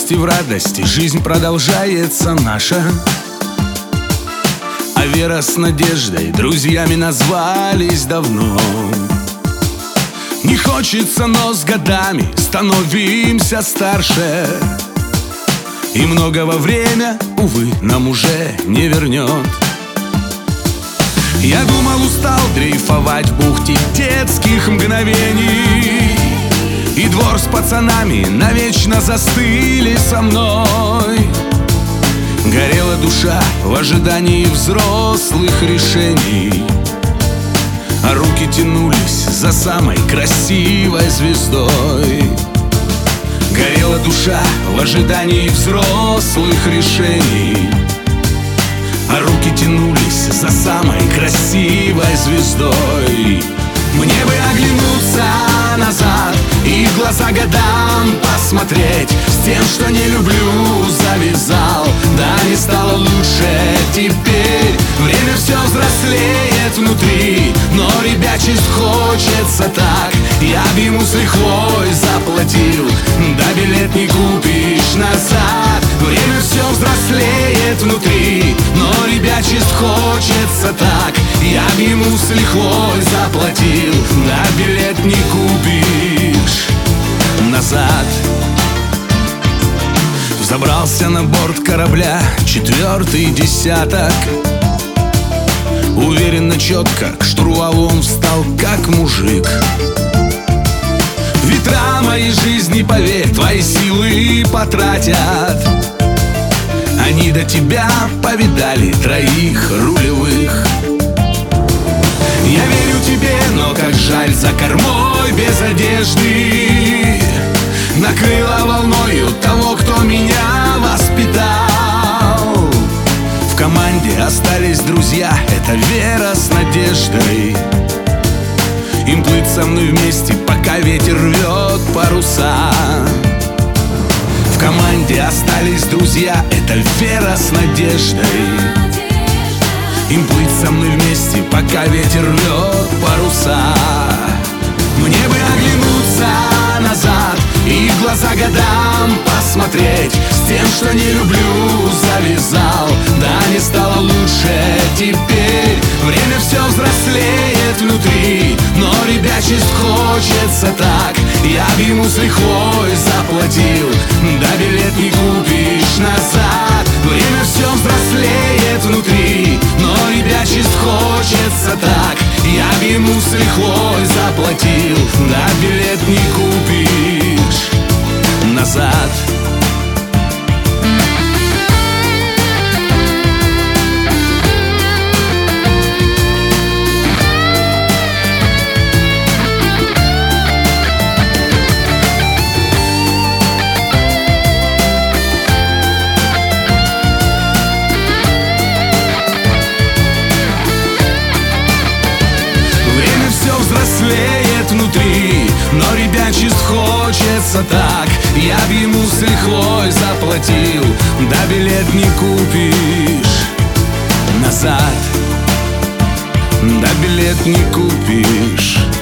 грусти, в радости жизнь продолжается наша. А вера с надеждой друзьями назвались давно. Не хочется, но с годами становимся старше, и многого время, увы, нам уже не вернет. Я думал, устал дрейфовать в бухте детских мгновений, и двор с пацанами навечно застыли со мной. Горела душа в ожидании взрослых решений, а руки тянулись за самой красивой звездой. Горела душа в ожидании взрослых решений, а руки тянулись за самой красивой звездой. Мне бы оглянуться назад и в глаза годам посмотреть, с тем, что не люблю, завязал. Да, не стало лучше теперь, время все взрослеет внутри, но ребячесть хочется так. Я б ему с лихвой заплатил, да билет не купишь назад. Время все взрослеет внутри, но ребячесть хочется так. Я б ему с лихвой заплатил, да билет не купишь назад. Забрался на борт корабля 4-й десяток. Уверенно, четко к штурвалу он встал, как мужик. Ветра моей жизни, поверь, твои силы потратят. Они до тебя повидали 3 рулевых. Я верю тебе, но как жаль, за кормой без одежды накрыла волною того, кто меня воспитал. В команде остались друзья, это вера с надеждой. Им плыть со мной вместе, пока ветер рвет паруса. В команде остались друзья, это вера с надеждой. Им плыть со мной вместе, пока ветер рвет паруса. Мне бы оглянуться назад и в глаза годам посмотреть, с тем, что не люблю, завязал. Да, не стало лучше теперь, время все взрослеет внутри, но ребячесть хочется так. Я б ему с лихвой заплатил, да билет не купишь назад. Время все взрослеет внутри, но ребячесть хочется так. Я б ему с лихвой заплатил, да билет не купишь назад. Взрослеет внутри, но ребячесть хочется так. Я б ему с лихвой заплатил, да билет не купишь назад. Да билет не купишь